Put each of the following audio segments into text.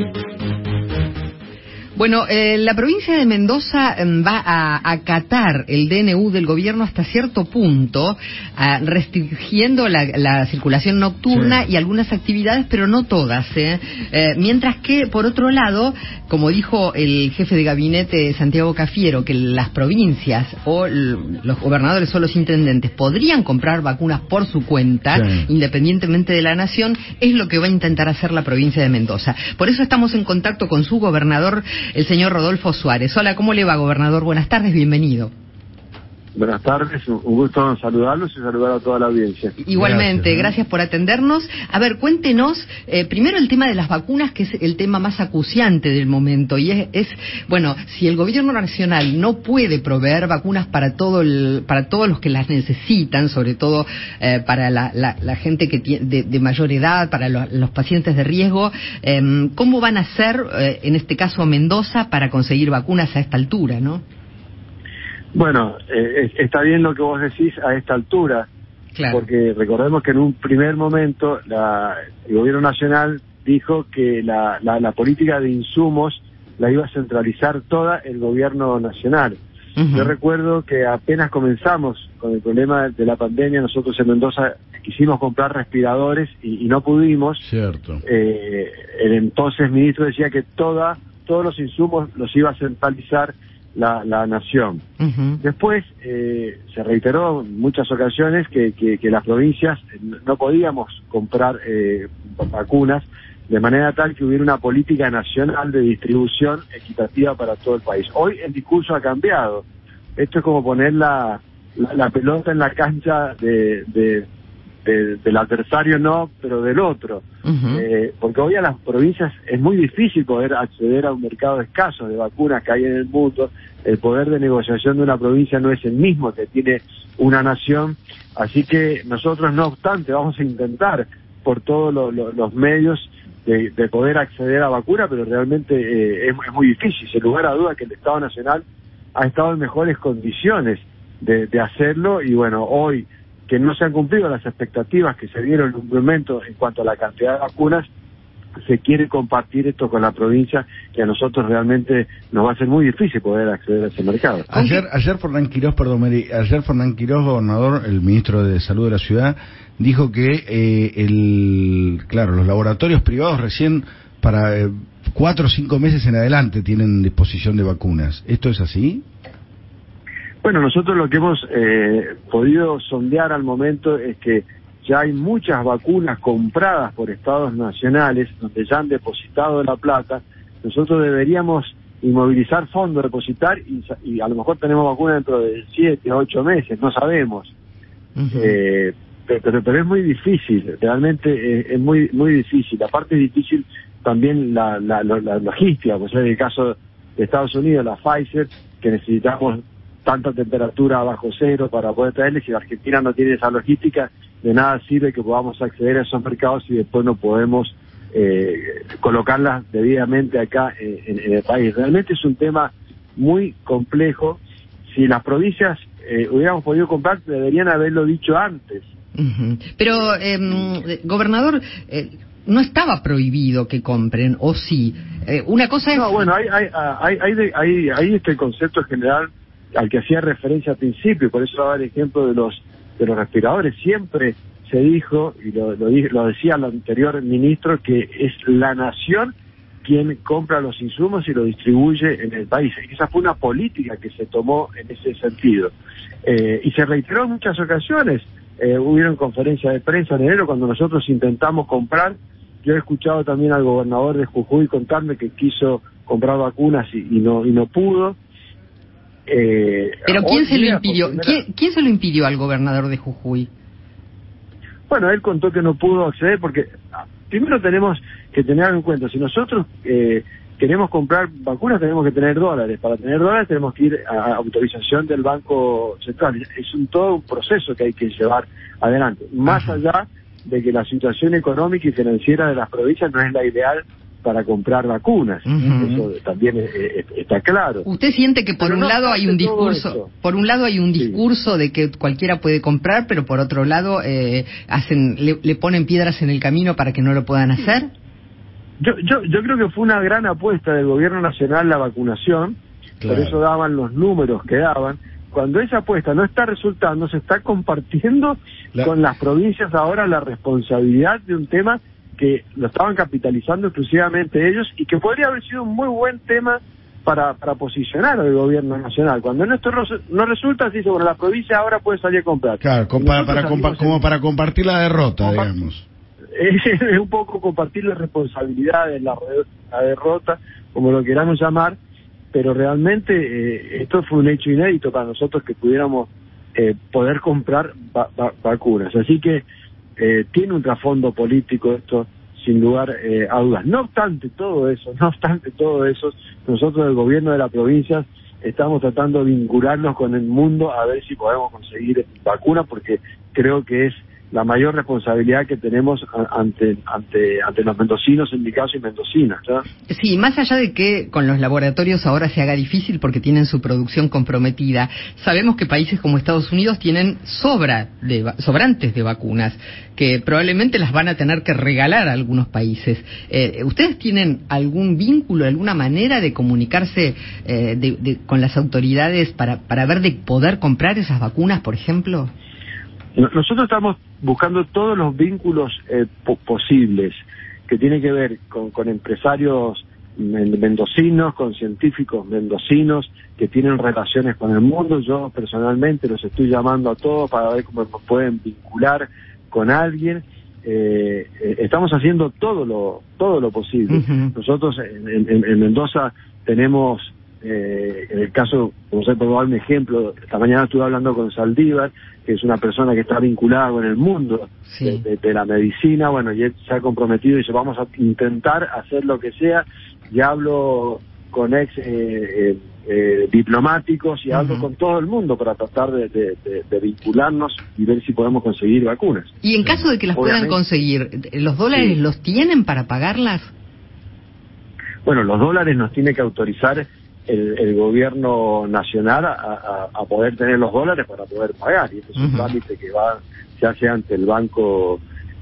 Bueno, la provincia de Mendoza va a acatar el DNU del gobierno hasta cierto punto, restringiendo la circulación nocturna y algunas actividades, pero no todas. Mientras que, por otro lado, como dijo el jefe de gabinete Santiago Cafiero, que las provincias o los gobernadores o los intendentes podrían comprar vacunas por su cuenta, independientemente de la nación, es lo que va a intentar hacer la provincia de Mendoza. Por eso estamos en contacto con su gobernador, el señor Rodolfo Suárez. Hola, ¿cómo le va, gobernador? Buenas tardes, bienvenido. Buenas tardes, un gusto saludarlos y saludar a toda la audiencia. Igualmente, gracias por atendernos. A ver, cuéntenos, primero el tema de las vacunas, que es el tema más acuciante del momento, y es bueno, si el gobierno nacional no puede proveer vacunas para todos los que las necesitan, sobre todo para la gente que de mayor edad, para los pacientes de riesgo, ¿cómo van a hacer, en este caso Mendoza, para conseguir vacunas a esta altura, no? Bueno, está bien lo que vos decís a esta altura, porque recordemos que en un primer momento el gobierno nacional dijo que la política de insumos la iba a centralizar toda el gobierno nacional. Yo recuerdo que apenas comenzamos con el problema de la pandemia, nosotros en Mendoza quisimos comprar respiradores y no pudimos. Cierto. El entonces ministro decía que todos los insumos los iba a centralizar la nación. Después se reiteró en muchas ocasiones que las provincias no podíamos comprar vacunas de manera tal que hubiera una política nacional de distribución equitativa para todo el país. Hoy el discurso ha cambiado. Esto es como poner la pelota en la cancha del adversario, no, pero del otro. Porque hoy a las provincias es muy difícil poder acceder a un mercado escaso de vacunas que hay en el mundo. El poder de negociación de una provincia no es el mismo que tiene una nación, así que nosotros, no obstante, vamos a intentar por todos los medios de poder acceder a vacuna, pero realmente es muy difícil. Sin lugar a duda que el Estado Nacional ha estado en mejores condiciones de hacerlo, y bueno, hoy que no se han cumplido las expectativas que se dieron en un momento en cuanto a la cantidad de vacunas, se quiere compartir esto con la provincia, que a nosotros realmente nos va a ser muy difícil poder acceder a ese mercado. Ayer Fernán Quirós, gobernador, el ministro de Salud de la ciudad, dijo que los laboratorios privados recién para 4 o 5 meses en adelante tienen disposición de vacunas. ¿Esto es así? Bueno, nosotros lo que hemos podido sondear al momento es que ya hay muchas vacunas compradas por estados nacionales donde ya han depositado la plata. Nosotros deberíamos inmovilizar fondos, depositar y a lo mejor tenemos vacunas dentro de 7 o 8 meses, no sabemos. Pero es muy difícil, realmente es muy difícil. Aparte es difícil también la logística, pues en el caso de Estados Unidos, la Pfizer, que necesitamos tanta temperatura bajo cero para poder traerles, si la Argentina no tiene esa logística, de nada sirve que podamos acceder a esos mercados y después no podemos colocarlas debidamente acá en el país. Realmente es un tema muy complejo. Si las provincias hubiéramos podido comprar, deberían haberlo dicho antes. Pero, gobernador, no estaba prohibido que compren, ¿o sí? Una cosa es... No, bueno, hay este concepto general al que hacía referencia al principio, por eso daba el ejemplo de los respiradores. Siempre se dijo, y lo decía el anterior ministro, que es la nación quien compra los insumos y lo distribuye en el país. Esa fue una política que se tomó en ese sentido. Y se reiteró en muchas ocasiones. Hubieron conferencias de prensa en enero cuando nosotros intentamos comprar. Yo he escuchado también al gobernador de Jujuy contarme que quiso comprar vacunas y no pudo. Pero ¿quién se lo impidió? ¿Quién se lo impidió al gobernador de Jujuy? Bueno, él contó que no pudo acceder porque primero tenemos que tener en cuenta, si nosotros queremos comprar vacunas tenemos que tener dólares. Para tener dólares tenemos que ir a autorización del Banco Central. Es todo un proceso que hay que llevar adelante. Más allá de que la situación económica y financiera de las provincias no es la ideal para comprar vacunas. Eso también está claro. ¿Usted siente que por un lado hay un discurso de que cualquiera puede comprar, pero por otro lado le ponen piedras en el camino para que no lo puedan hacer? Yo creo que fue una gran apuesta del gobierno nacional la vacunación, claro. Por eso daban los números que daban. Cuando esa apuesta no está resultando, se está compartiendo con las provincias ahora la responsabilidad de un tema que lo estaban capitalizando exclusivamente ellos y que podría haber sido un muy buen tema para posicionar al gobierno nacional. Cuando esto no resulta, se dice, bueno, la provincia ahora puede salir a comprar. Claro, como para compartir la derrota, digamos. Es un poco compartir las responsabilidades, la derrota, como lo queramos llamar, pero realmente esto fue un hecho inédito para nosotros que pudiéramos poder comprar vacunas. Así que tiene un trasfondo político esto, sin lugar a dudas. No obstante todo eso, nosotros del gobierno de la provincia estamos tratando de vincularnos con el mundo a ver si podemos conseguir vacunas, porque creo que es la mayor responsabilidad que tenemos ante los mendocinos, en mi caso, y mendocinas, ¿no? Sí, más allá de que con los laboratorios ahora se haga difícil porque tienen su producción comprometida, sabemos que países como Estados Unidos tienen sobrantes de vacunas, que probablemente las van a tener que regalar a algunos países. ¿Ustedes tienen algún vínculo, alguna manera de comunicarse con las autoridades para ver de poder comprar esas vacunas, por ejemplo? Nosotros estamos buscando todos los vínculos posibles, que tienen que ver con empresarios mendocinos, con científicos mendocinos que tienen relaciones con el mundo. Yo personalmente los estoy llamando a todos para ver cómo nos pueden vincular con alguien. Estamos haciendo todo lo posible. Uh-huh. Nosotros en Mendoza tenemos, en el caso, como sé, por dar un ejemplo, esta mañana estuve hablando con Saldívar, que es una persona que está vinculada con el mundo sí. de la medicina, bueno, y él se ha comprometido y dice, vamos a intentar hacer lo que sea, y hablo con diplomáticos y hablo con todo el mundo para tratar de vincularnos y ver si podemos conseguir vacunas. Y en caso de que las puedan conseguir, ¿los dólares sí. los tienen para pagarlas? Bueno, los dólares nos tiene que autorizar el gobierno nacional a poder tener los dólares para poder pagar, y este es un trámite que se hace ante el Banco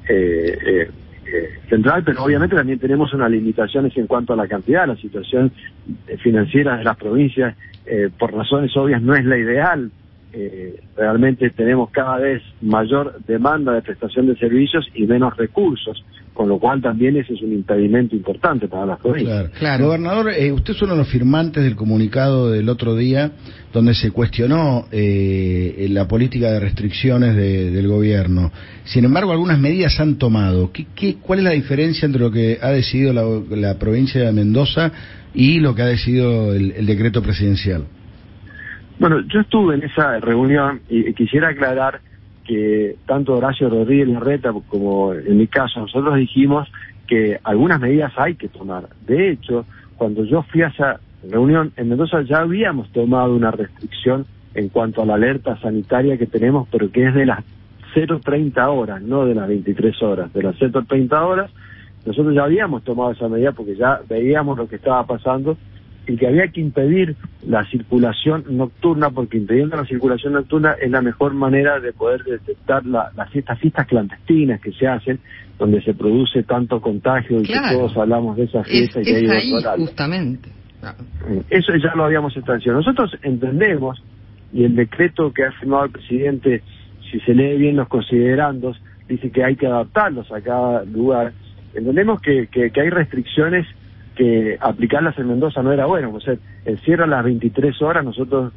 Central, pero obviamente también tenemos unas limitaciones en cuanto a la cantidad. La situación financiera de las provincias, por razones obvias, no es la ideal. Realmente tenemos cada vez mayor demanda de prestación de servicios y menos recursos, con lo cual también ese es un impedimento importante para las provincias. Claro. Gobernador, usted es uno de los firmantes del comunicado del otro día donde se cuestionó la política de restricciones del gobierno. Sin embargo, algunas medidas se han tomado. ¿Cuál es la diferencia entre lo que ha decidido la provincia de Mendoza y lo que ha decidido el decreto presidencial? Bueno, yo estuve en esa reunión y quisiera aclarar que tanto Horacio Rodríguez Larreta como en mi caso, nosotros dijimos que algunas medidas hay que tomar. De hecho, cuando yo fui a esa reunión en Mendoza ya habíamos tomado una restricción en cuanto a la alerta sanitaria que tenemos, pero que es de las 0:30 horas, no de las 23 horas, de las 0:30 horas. Nosotros ya habíamos tomado esa medida porque ya veíamos lo que estaba pasando y que había que impedir la circulación nocturna, porque impidiendo la circulación nocturna es la mejor manera de poder detectar estas fiestas clandestinas que se hacen, donde se produce tanto contagio, y claro, que todos hablamos de esas fiestas. Es ahí, justamente. Eso ya lo habíamos establecido. Nosotros entendemos, y el decreto que ha firmado el presidente, si se lee bien los considerandos, dice que hay que adaptarlos a cada lugar. Entendemos que hay restricciones que aplicarlas en Mendoza no era bueno. O sea, el cierre a las 23 horas, nosotros,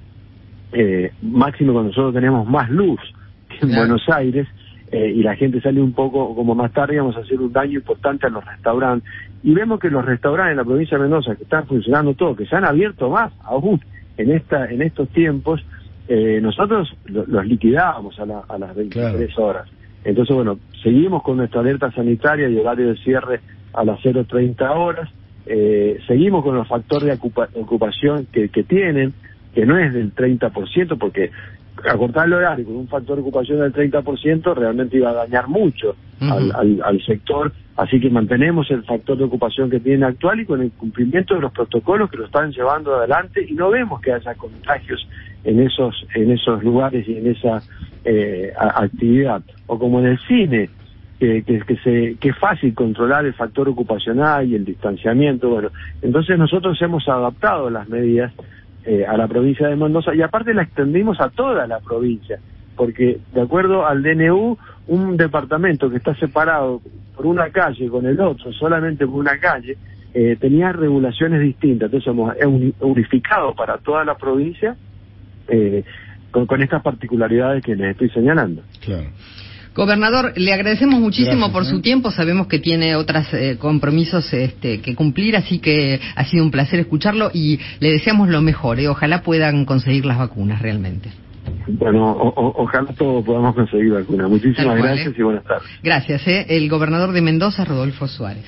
máximo cuando nosotros tenemos más luz que en Buenos Aires, y la gente sale un poco como más tarde, íbamos a hacer un daño importante a los restaurantes. Y vemos que los restaurantes en la provincia de Mendoza, que están funcionando todo, que se han abierto más aún en estos tiempos, nosotros los liquidábamos a las 23 horas. Entonces, bueno, seguimos con nuestra alerta sanitaria y horario de cierre a las 0:30 horas. Seguimos con los factores de ocupación que tienen, que no es del 30%, porque acortar el horario con un factor de ocupación del 30% realmente iba a dañar mucho al sector, así que mantenemos el factor de ocupación que tiene actual y con el cumplimiento de los protocolos que lo están llevando adelante, y no vemos que haya contagios en esos lugares y en esa actividad. O como en el cine, que es fácil controlar el factor ocupacional y el distanciamiento. Bueno, entonces nosotros hemos adaptado las medidas a la provincia de Mendoza, y aparte la extendimos a toda la provincia, porque de acuerdo al DNU, un departamento que está separado por una calle con el otro, solamente por una calle, tenía regulaciones distintas. Entonces hemos unificado para toda la provincia con estas particularidades que les estoy señalando. Claro. Gobernador, le agradecemos muchísimo por su tiempo. Sabemos que tiene otros compromisos que cumplir, así que ha sido un placer escucharlo y le deseamos lo mejor. Ojalá puedan conseguir las vacunas realmente. Bueno, ojalá todos podamos conseguir vacunas. Muchísimas gracias y buenas tardes. Gracias. El gobernador de Mendoza, Rodolfo Suárez.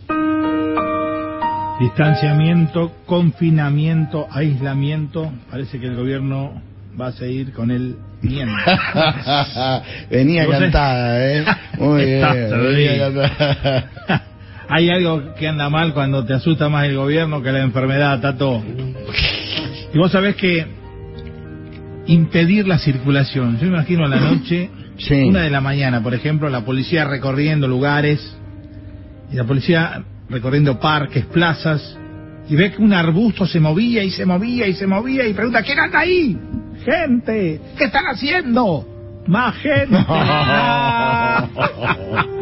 Distanciamiento, confinamiento, aislamiento. Parece que el gobierno va a seguir con el miento. Venía cantada, Muy bien. Hay algo que anda mal cuando te asusta más el gobierno que la enfermedad, Tato. Y vos sabés que impedir la circulación. Yo me imagino a la noche, 1 de la mañana, por ejemplo, la policía recorriendo lugares, y la policía recorriendo parques, plazas, y ve que un arbusto se movía y se movía y se movía, y pregunta: ¿quién anda ahí? ¡Gente! ¿Qué están haciendo? ¡Más gente!